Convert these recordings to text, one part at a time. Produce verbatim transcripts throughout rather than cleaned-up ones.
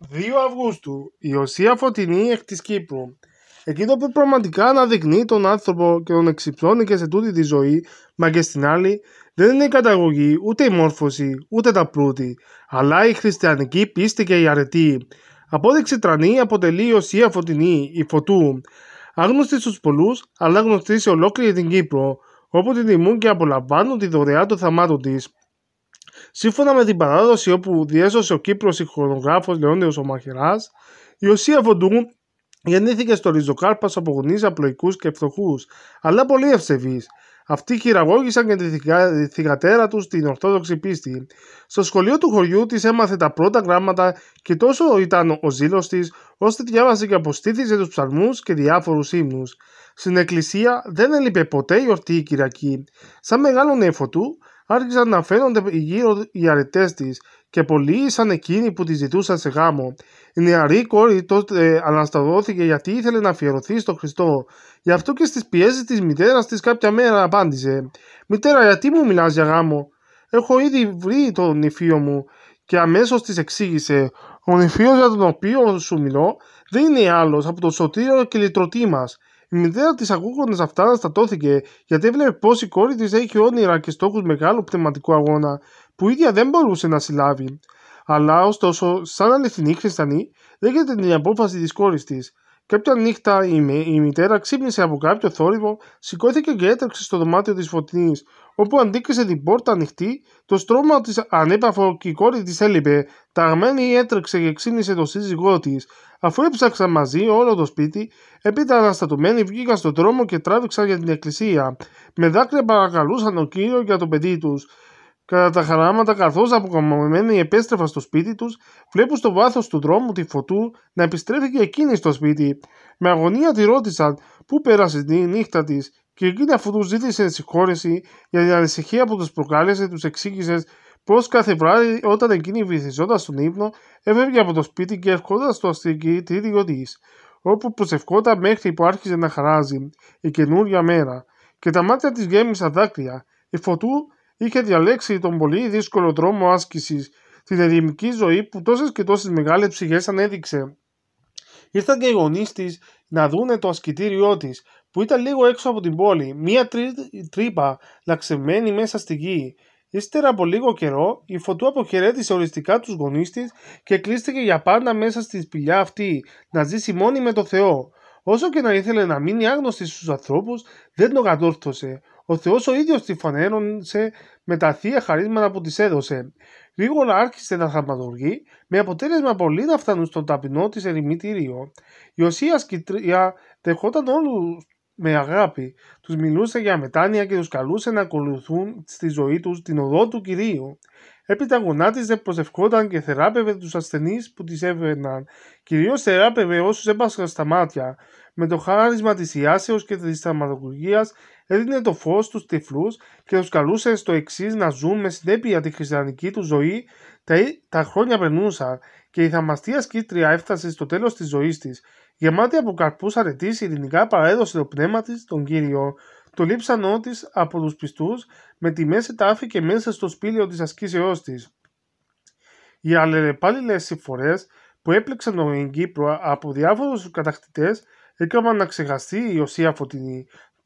δύο Αυγούστου, η Οσία Φωτεινή εκ της Κύπρου. Εκείνο που πραγματικά αναδεικνύει τον άνθρωπο και τον εξυψώνει και σε τούτη τη ζωή, μα και στην άλλη, δεν είναι η καταγωγή, ούτε η μόρφωση, ούτε τα πλούτη, αλλά η χριστιανική πίστη και η αρετή. Απόδειξη τρανή αποτελεί η Οσία Φωτεινή, η Φωτού, άγνωστη στους πολλούς, αλλά γνωστή σε ολόκληρη την Κύπρο, όπου την τιμούν και απολαμβάνουν τη δωρεά των θαμάτων της. Σύμφωνα με την παράδοση όπου διέσωσε ο Κύπρος χρονογράφος Λεόντιος ο Μαχαιράς, η Οσία Φωτού γεννήθηκε στο Ριζοκάρπας από γονείς απλοϊκούς και φτωχούς, αλλά πολύ ευσεβείς. Αυτοί χειραγώγησαν και τη θυγατέρα τους στην Ορθόδοξη πίστη. Στο σχολείο του χωριού της έμαθε τα πρώτα γράμματα και τόσο ήταν ο ζήλος της, ώστε διάβασε και αποστήθησε τους ψαλμούς και διάφορους ύμνους. Στην εκκλησία δεν έλειπε ποτέ γιορτή η Κυριακή. Σαν μεγάλωνε η Φωτού, άρχισαν να φαίνονται γύρω οι αρετές της και πολλοί ήσαν εκείνοι που τη ζητούσαν σε γάμο. Η νεαρή κόρη τότε αναστατώθηκε γιατί ήθελε να αφιερωθεί στον Χριστό. Γι' αυτό και στις πιέσεις της μητέρας της κάποια μέρα απάντησε: «Μητέρα, γιατί μου μιλάς για γάμο? Έχω ήδη βρει τον νηφίο μου». Και αμέσως της εξήγησε: «Ο νηφίος για τον οποίο σου μιλώ δεν είναι άλλος από τον Σωτήριο και λυτρωτή μας». Η μητέρα της ακούγοντας αυτά αναστατώθηκε, γιατί έβλεπε πως η κόρη της έχει όνειρα και στόχους μεγάλου πνευματικού αγώνα, που η ίδια δεν μπορούσε να συλλάβει. Αλλά ωστόσο, σαν αληθινή χριστιανή, δέχεται την απόφαση της κόρης της. Κάποια νύχτα η, η μητέρα ξύπνησε από κάποιο θόρυβο, σηκώθηκε και έτρεξε στο δωμάτιο της Φωτεινής, όπου αντίκρισε την πόρτα ανοιχτή, το στρώμα της ανέπαφο και η κόρη της έλειπε. Ταγμένη έτρεξε και ξύπνησε τον σύζυγό της. Αφού έψαξαν μαζί όλο το σπίτι, έπειτα αναστατωμένοι βγήκαν στον δρόμο και τράβηξαν για την εκκλησία. Με δάκρυα παρακαλούσαν τον Κύριο για το παιδί τους. Κατά τα χαράματα, καθώς αποκαμωμένοι επέστρεφαν στο σπίτι τους, βλέπουν στο βάθος του δρόμου τη Φωτού να επιστρέφει και εκείνη στο σπίτι. Με αγωνία τη ρώτησαν πού πέρασε τη νύχτα της, και εκείνη, αφού τους ζήτησε συγχώρεση για την ανησυχία που τους προκάλεσε, τους εξήγησε πως κάθε βράδυ, όταν εκείνη βυθιζόταν στον ύπνο, έφευγε από το σπίτι και ερχόταν στο αστικητήριο της, όπου προσευχόταν μέχρι που άρχισε να χαράζει η καινούρια μέρα, και τα μάτια της γέμισαν δάκρυα. Η Φωτού είχε διαλέξει τον πολύ δύσκολο δρόμο άσκησης, την ερημική ζωή που τόσες και τόσες μεγάλες ψυχές ανέδειξε. Ήρθαν και οι γονείς της να δούνε το ασκητήριό της, που ήταν λίγο έξω από την πόλη, μία τρύπα λαξεμένη μέσα στη γη. Ύστερα από λίγο καιρό, η Φωτού αποχαιρέτησε οριστικά τους γονείς της και κλείστηκε για πάντα μέσα στη σπηλιά αυτή, να ζήσει μόνη με το Θεό. Όσο και να ήθελε να μείνει άγνωστη στους ανθρώπους, δεν το κατόρθωσε. Ο Θεός ο ίδιος τη φανέρωσε με τα θεία χαρίσματα που της έδωσε. Γρήγορα άρχισε να θαυματουργεί, με αποτέλεσμα πολλοί να φτάνουν στο ταπεινό της ερημητήριο. Η Οσία ασκητρία δεχόταν όλους με αγάπη, τους μιλούσε για μετάνοια και τους καλούσε να ακολουθούν στη ζωή τους την οδό του Κυρίου. Έπειτα γονάτιζε, προσευχόταν και θεράπευε τους ασθενείς που τις έβαιναν. Κυρίως θεράπευε όσους έπασχαν στα μάτια. Με το χάρισμα της ιάσεως και της θαυματουργίας έδινε το φως στους τυφλούς και τους καλούσε στο εξής να ζουν με συνέπεια τη χριστιανική του ζωή. Τα, τα χρόνια περνούσαν και η θαυμαστή ασκήτρια έφτασε στο τέλος της ζωής της. Γεμάτη από καρπούς αρετής, ειρηνικά παρέδωσε το πνεύμα της τον Κύριο. Το λείψανό της από τους πιστούς με τιμές ετάφηκε μέσα στο σπήλαιο της ασκήσεώς της. Οι αλληλεπάλληλες συμφορές που έπλεξαν τον Κύπρο από διάφορους κατακτητές έκαναν να ξεχαστεί η Οσία Φωτεινή.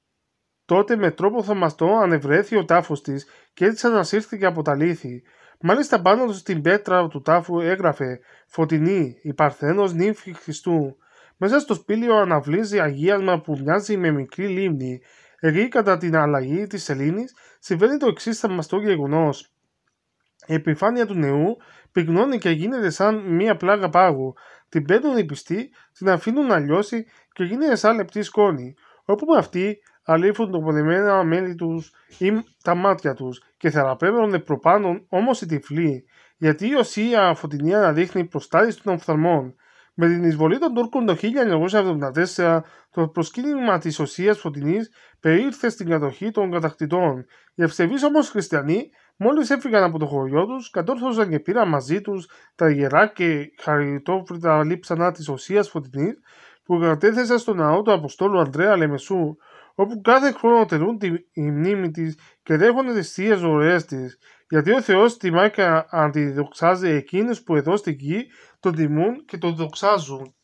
Τότε με τρόπο θαυμαστό ανεβρέθη ο τάφος της και έτσι ανασύρθηκε από τα λύθη. Μάλιστα πάνω στην πέτρα του τάφου έγραφε «Φωτεινή, η Παρθένος νύμφη Χριστού». Μέσα στο σπήλαιο αναβλύζει αγίασμα που μοιάζει με μικρή λίμνη. Εκεί, κατά την αλλαγή της σελήνης, συμβαίνει το εξής θαυμαστό γεγονός. Η επιφάνεια του νεού πυκνώνει και γίνεται σαν μία πλάγα πάγου. Την παίρνουν οι πιστοί, την αφήνουν να λιώσει και γίνεται σαν λεπτή σκόνη. Όπου με αυτή αλήφουν το πονεμένα μέλη τους ή τα μάτια τους και θεραπεύονται προπάνω όμως οι τυφλοί, γιατί η Οσία Φωτεινή αναδείχνει προστάτηση των οφθαλμών. Με την εισβολή των Τούρκων το χίλια εννιακόσια εβδομήντα τέσσερα, το προσκύνημα της Οσίας Φωτεινής περιήρθε στην κατοχή των κατακτητών. Οι ευσεβείς όμως χριστιανοί, μόλις έφυγαν από το χωριό τους, κατόρθωσαν και πήραν μαζί τους τα ιερά και χαριτόφρυτα λείψανα της Οσίας Φωτεινής, που κατέθεσαν στο ναό του Αποστόλου Ανδρέα Λεμεσού. όπου κάθε χρόνο τελούν τη η μνήμη της και δέχονται τις θείες δωρεές της, γιατί ο Θεός τιμά και αντιδοξάζει εκείνους που εδώ στη γη τον τιμούν και τον δοξάζουν.